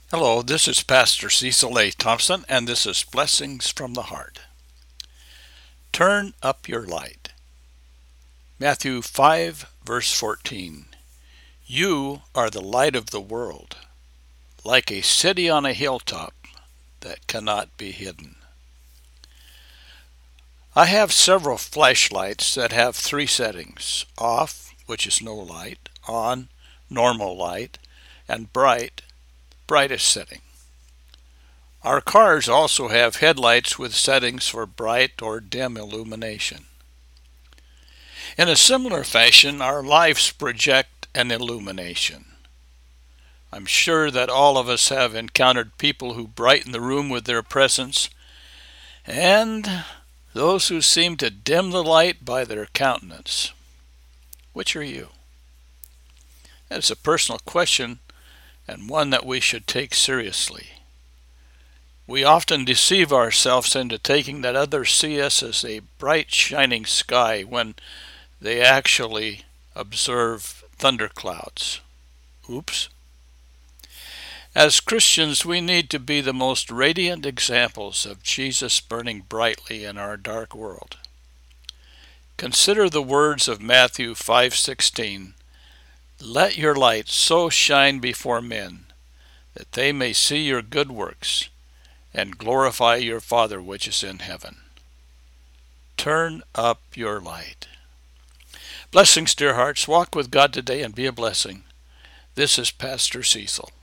Hello, this is Pastor Cecil A. Thompson, and this is Blessings from the Heart. Turn up your light. Matthew 5, verse 14. You are the light of the world, like a city on a hilltop that cannot be hidden. I have several flashlights that have three settings: off, which is no light; on, normal light; and bright, brightest setting. Our cars also have headlights with settings for bright or dim illumination. In a similar fashion, our lives project an illumination. I'm sure that all of us have encountered people who brighten the room with their presence, and those who seem to dim the light by their countenance. Which are you? That is a personal question, and one that we should take seriously. We often deceive ourselves into taking that others see us as a bright shining sky when they actually observe thunderclouds. Oops. As Christians, we need to be the most radiant examples of Jesus burning brightly in our dark world. Consider the words of Matthew 5:16. Let your light so shine before men that they may see your good works and glorify your Father which is in heaven. Turn up your light. Blessings, dear hearts. Walk with God today and be a blessing. This is Pastor Cecil.